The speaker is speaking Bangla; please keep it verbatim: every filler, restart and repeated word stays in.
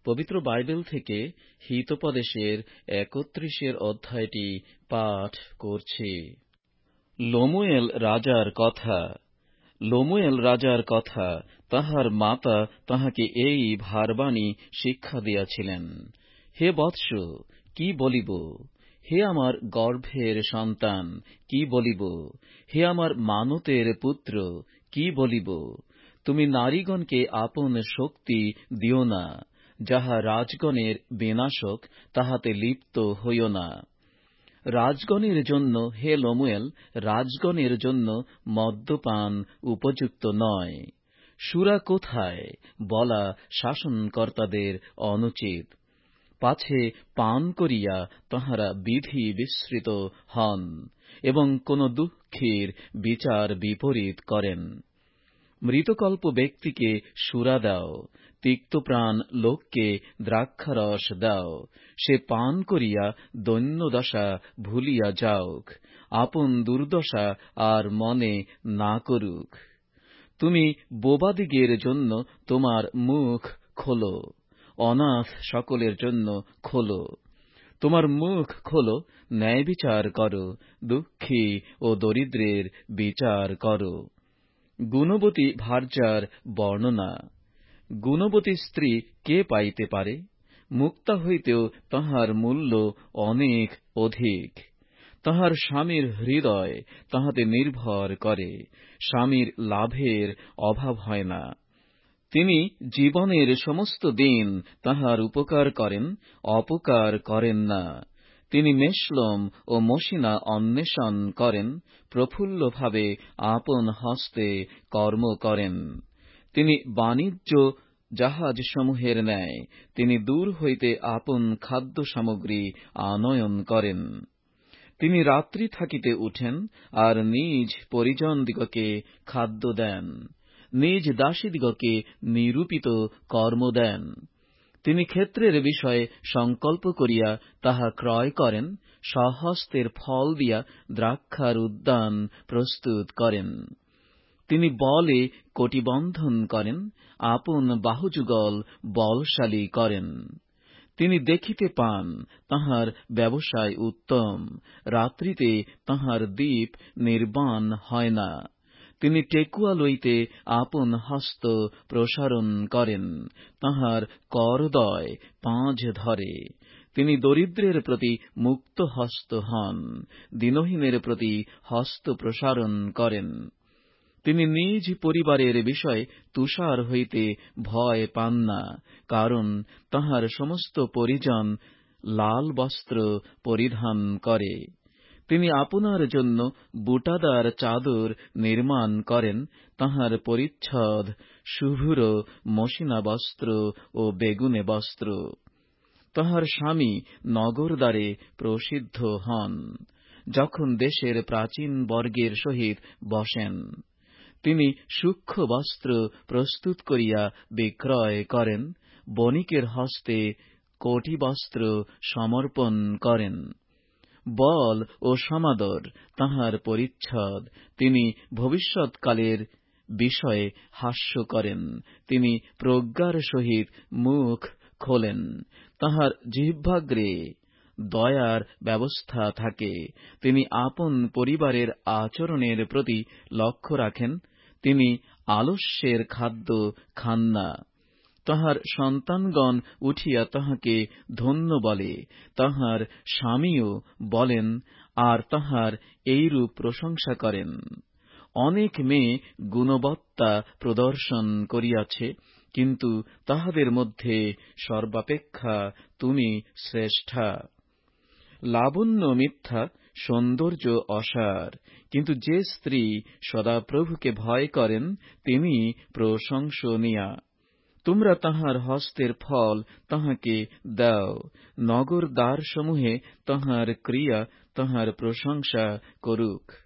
পবিত্র বাইবেল থেকে হিতোপদেশের একত্রিশের অধ্যায়টি পাঠ করছি। লমুয়েল রাজার কথা। লমুয়েল রাজার কথা। তাহার মাতা তাহাকে এই ভারবাণী শিক্ষা দিয়াছিলেন। হে বৎস, কি বলিব? হে আমার গর্ভের সন্তান, কি বলিব? হে আমার মানতের পুত্র, কি বলিব? তুমি নারীগণকে আপন শক্তি দিও না, যাহা রাজগণের বিনাশক, তাহাতে লিপ্ত হইও না। রাজগণের জন্য, হে লমুয়েল, রাজগণের জন্য মদ্যপান উপযুক্ত নয়। সুরা কোথায় বলা শাসনকর্তাদের অনুচিত, পাছে পান করিয়া তাঁহারা বিধি বিস্মৃত হন এবং কোন দুঃখীর বিচার বিপরীত করেন। মৃতকল্প ব্যক্তিকে সুরা দাও, তিক্তপ্রাণ লোককে দ্রাক্ষারস দাও, সে পান করিয়া দৈন্যদশা ভুলিয়া যাউক, আপন দুর্দশা আর মনে না করুক। তুমি বোবাদিগের জন্য তোমার মুখ খোলো, অনাথ সকলের জন্য খোলো। তোমার মুখ খোলো, ন্যায় বিচার করো, দুঃখী ও দরিদ্রের বিচার করো। গুণবতী ভার্যার বর্ণনা। গুণবতী স্ত্রী কে পাইতে পারে? মুক্তা হইতেও তাহার মূল্য অনেক অধিক। তাহার স্বামীর হৃদয় তাহাতে নির্ভর করে, স্বামীর লাভের অভাব হয় না। তিনি জীবনের সমস্ত দিন তাহার উপকার করেন, অপকার করেন না। তিনি মেষলম ও মশিনা অন্বেষণ করেন, প্রফুল্লভাবে আপন হস্তে কর্ম করেন। তিনি বাণিজ্য জাহাজসমূহের ন্যায়, তিনি দূর হইতে আপন খাদ্য সামগ্রী আনয়ন করেন। তিনি রাত্রি থাকিতে উঠেন আর নিজ পরিজনদিগকে খাদ্য দেন, নিজ দাসীদিগকে নিরূপিত কর্ম দেন। তিনি ক্ষেত্রের বিষয়ে সংকল্প করিয়া তাহা ক্রয় করেন, স্বহস্তের ফল দিয়া দ্রাক্ষার উদ্যান প্রস্তুত করেন। তিনি বলে কটিবন্ধন করেন, আপন বাহুযুগল বলশালী করেন। তিনি দেখিতে পান, তাঁহার ব্যবসায় উত্তম, রাত্রিতে তাঁহার দীপ নির্বাণ হয় না। তিনি টেকুয়া লইতে আপন হস্ত প্রসারণ করেন, তাঁহার করদয় পাঁজ ধরে। তিনি দরিদ্রের প্রতি মুক্ত হস্ত হন, দীনহীনের প্রতি হস্ত প্রসারণ করেন। তিনি নিজ পরিবারের বিষয়ে তুষার হইতে ভয় পান না, কারণ তাঁহার সমস্ত পরিজন লাল বস্ত্র পরিধান করে। তিনি আপনার জন্য বুটাদার চাদর নির্মাণ করেন, তাঁহার পরিচ্ছদ শুভ্র মসিনা বস্ত্র ও বেগুনে বস্ত্র। তাঁহার স্বামী নগরদ্বারে প্রসিদ্ধ হন, যখন দেশের প্রাচীন বর্গের সহিত বসেন। তিনি সূক্ষ্ম বস্ত্র প্রস্তুত করিয়া বিক্রয় করেন, বণিকের হস্তে কোটি বস্ত্র সমর্পণ করেন। বল ও সমাদর তাঁহার পরিচ্ছদ, তিনি ভবিষ্যৎকালের বিষয়ে হাস্য করেন, তিনি প্রজ্ঞার সহিত মুখ খোলেন। তাঁহার জিহ্বাগ্রে দয়ার ব্যবস্থা থাকে, তিনি আপন পরিবারের আচরণের প্রতি লক্ষ্য রাখেন, তিনি আলস্যের খাদ্য খান না। তাঁহার সন্তানগণ উঠিয়া তাঁহাকে ধন্য বলে, তাঁহার স্বামীও বলেন আর তাঁহার এইরূপ প্রশংসা করেন। অনেক মেয়ে গুণবত্তা প্রদর্শন করিয়াছে, কিন্তু তাহাদের মধ্যে সর্বাপেক্ষা তুমি শ্রেষ্ঠা। লাবণ্য মিথ্যা, সৌন্দর্য অসার, কিন্তু যে স্ত্রী সদাপ্রভুকে ভয় করেন তিনি প্রশংসনীয়া। তোমরা তাঁহার হস্তের ফল তাঁহাকে দাও, নগর দ্বারসমূহে তাঁহার ক্রিয়া তাঁহার প্রশংসা করুক।